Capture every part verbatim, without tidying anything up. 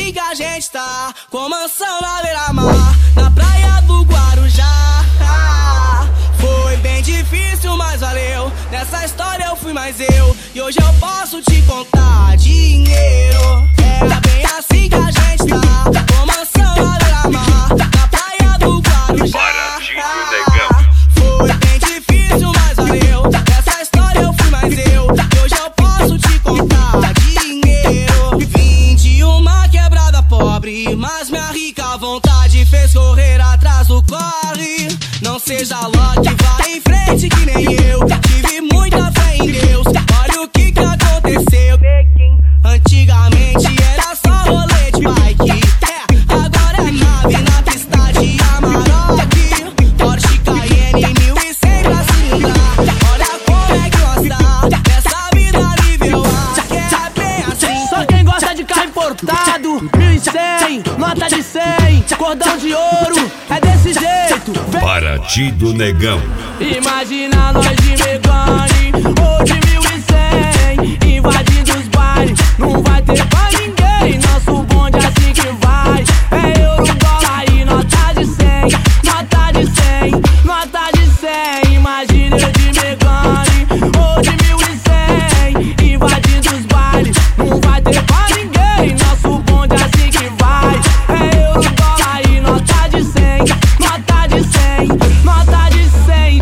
assim que a gente tá, com mansão na beira-mar, na praia do Guarujá. Ah, foi bem difícil, mas valeu. Nessa história eu fui mais eu, e hoje eu posso te contar dinheiro. É bem assim que a gente tá, com mansão na beira-mar, na praia do Guarujá. Ah, foi bem difícil, mas valeu. Nessa história eu fui mais eu, e hoje eu posso te contar dinheiro. Vim de uma quebrada pobre, mas minha rica vontade fez correr atrás do corre. Não seja louco, vai em frente que nem eu. Tive muita fé em Deus, olha o que que aconteceu. Antigamente era só rolê de bike, é, agora é nave na pista de Amarok. Porsche Cayenne mil e cem pra cilindrar. Olha como é que nós tá nessa vida nível A, que é bem assim. Só quem gosta de carro importado, mil e cem, nota de cem, cordão de ouro, é desse jeito. Vem. Paraty do Negão. Imagina nós de Megane ou de mil e cem, invadindo os bailes, não vai ter pra ninguém. Nosso bonde é assim que vai, é euro, dólar e nota de cem, nota de cem, nota de cem. Imagina eu de Megane ou de mil e cem, invadindo os bailes, não vai ter pra ninguém. Nosso bonde é assim que vai, é euro, dólar e nota de cem, nota de cem, nota de cem.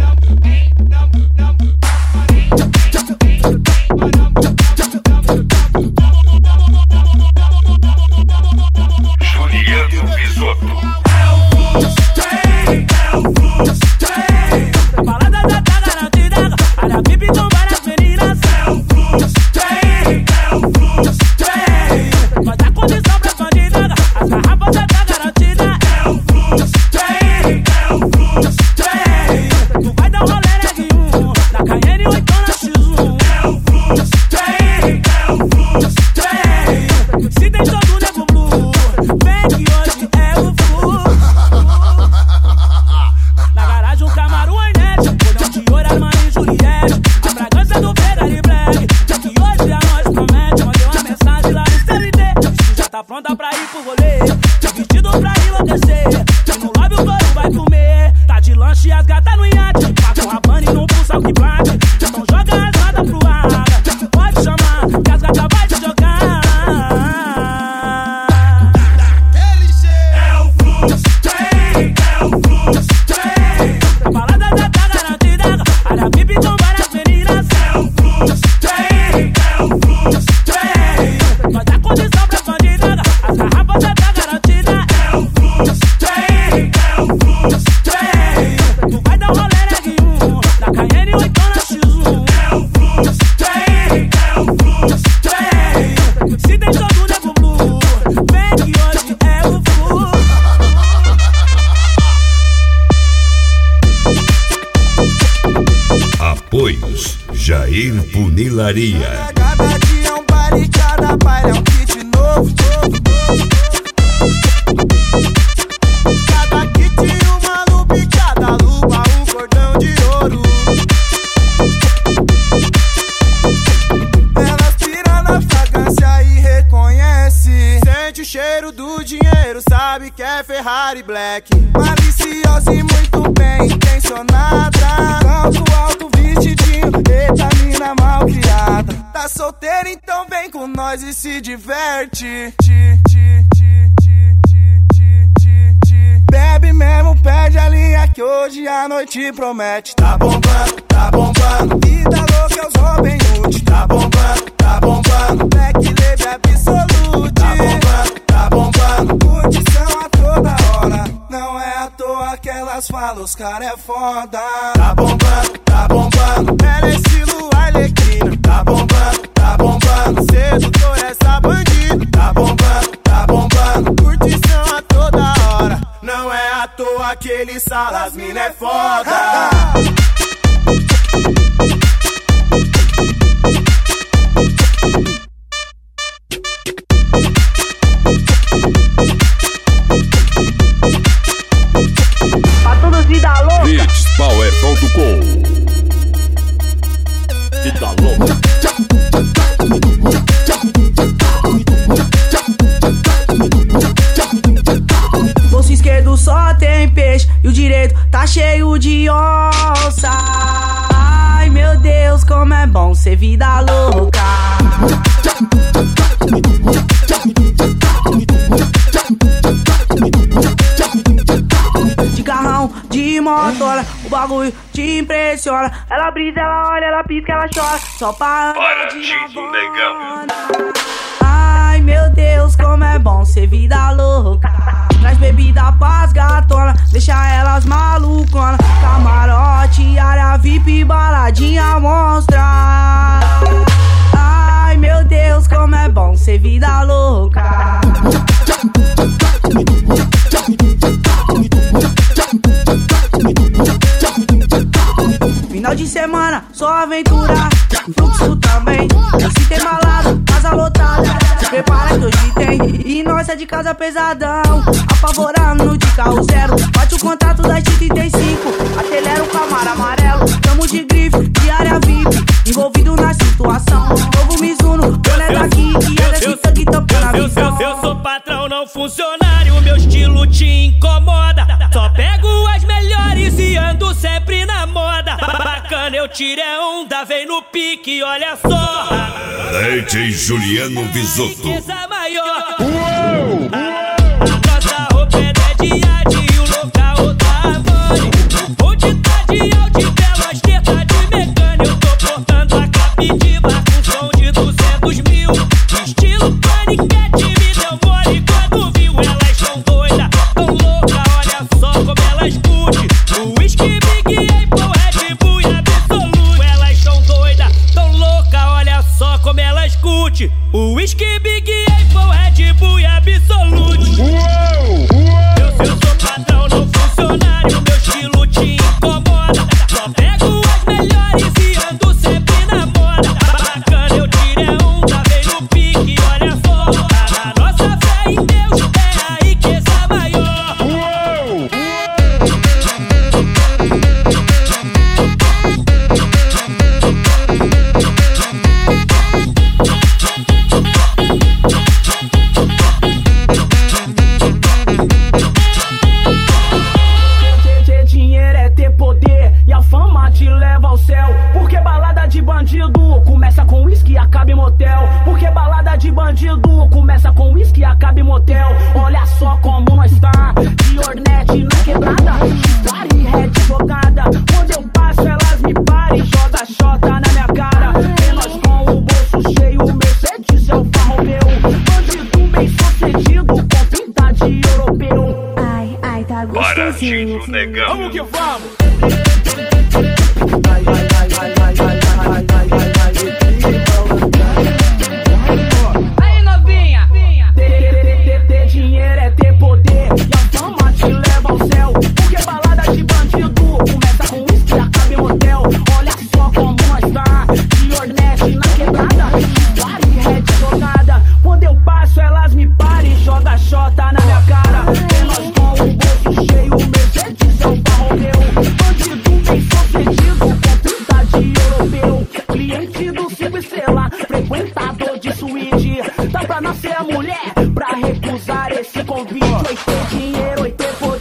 Juliano Bisotto. A balada já tá garantida, área V I P com várias meninas. Vai dar condição pra bandida, as garrafas já tá garantida. Tu vai dar um rolê neguinho, na Cayenne ou então na X um. Se tem todo nego blue, vem que hoje é o flu. Na garagem um Camaro Hornet, colhão de ouro, Armani e Juliette, a fragrância do Ferrari Black. Que hoje a nós promete, mandei uma mensagem lá no C L T. Diz que já tá pronta pra ir pro rolê, tem vestido pra enlouquecer. E no lobby o couro vai comer, tá de lanche e as gatas no iate, paga um Havana e não pulsa o que bate. Então joga as rodas pro ar, pode chamar que as gatas vai te jogar. A balada já tá garantida, área V I P com várias meninas. Vai dar condição pra bandida, as garrafas já tá garantida. Tu vai dar um rolê neguinho, na Cayenne ou então na X um. Se tem todo nego blue, vem que hoje é o flu. Apoios Jair Funilaria. Cada dia é um baile, cada baile é um kit novo. Cada kit uma lupa e cada lupa um cordão de ouro. Elas piram na fragrância e reconhece. Sente o cheiro do dinheiro, sabe que é Ferrari Black. Maliciosa e muito bem intencionada, salto alto, vestidinho, eita mina mal criada. Tá solteira, então vem com nós e se diverte. Bebe mesmo, perde a linha que hoje a noite promete. Tá bombando, tá bombando, vida louca é os Robin Hood. Tá bombando, tá bombando, Black Label absolute. Tá bombando, tá bombando, curtição a toda hora. Não é à toa que elas falam, os cara é foda. Tá bombando, tá bombando, ela é estilo Arlequina. Tá bombando, tá bombando, sedutor essa bandida. Tá bombando, tá bombando, curtição a toda hora. Não é à toa que ele sala, as mina é foda. Pra todos vida louca, beats power ponto com. vida louca. cheio de onça. Ai meu Deus, como é bom ser vida louca. De carrão, de motora, o bagulho te impressiona. Ela brisa, ela olha, ela pisca, ela chora. Só para Paraty do Negão. Ai meu Deus, como é bom ser vida louca. Traz bebida pras gatona, deixa elas malucona. Camarote, área V I P, baladinha monstra. Ai meu Deus, como é bom ser vida louca. Final de semana, só aventura, fluxo também. Se tem balada, casa lotada, se prepara que hoje tem. E nós é de casa pesadão, apavorando de carro zero. Bate o contato das trinta e cinco, acelera o Camaro amarelo. Tamo de grife, de área V I P, envolvido na situação. Novo Mizuno, eu é daqui, que é desse sangue tampando a visão. Eu sou patrão, não funcionário, meu estilo te incomoda. Só pego as melhores e ando sempre na moda. Bacana, eu tirei onda, vem no pique, olha só. D J Juliano Bisotto. Uou! A nossa roupa é dediade e o local da Havane. Onde tá de altibela, teta de mecânico. Eu tô portando a captiva com som de duzentos mil. Estilo paniquete, me deu mole quando viu. Elas tão doidas, tão louca, olha só como elas curte. O whisky, Big Apple, Red Bull e Absolute. Elas tão doidas, tão louca, olha só como elas curte. O whisky, Big Apple, Red Bull e Absolute. Eu, eu sou patrão, não funcionário, meu estilo te incomoda. Só pego as melhores e ando sempre na moda. Bacana, eu tirei onda, vem no pique, olha só. Tá na nossa fé em Deus, é aí que essa maior. Dinheiro é ter poder e a fama te leva ao céu. Porque balada de bandido começa com uísque e acaba em motel. Porque balada de bandido começa com uísque e acaba em motel. Olha só como nós tá, de Hornet na quebrada, Stari, red jogada. Quando eu passo elas me param e joga xota na minha cara. E nós com o bolso cheio, Mercedes é o farro meu. Bandido bem sucedido com pinta de europeu. Ai, ai, tá Paraty gostosinho. do Negão. Vamos que vamos! Ai, ai, ai, ai, ai, ai, ai, ai, ai, ai. Aí, novinha! Ter dinheiro é ter poder e a fama te leva ao céu. Porque balada de bandido começa com uísque e acaba em motel. Olha só como nós tá, de Hornet na quebrada, Stari, red jogada. Quando eu passo elas me param e joga xota na minha cara. E nós com o bolso cheio, Mercedes é o farro meu. Bandido bem sucedido com pinta de europeu. Cliente do cinco estrelas, frequentador de suíte. Dá pra nascer a mulher pra recusar esse convite. Oi, ter dinheiro, oi, ter poder.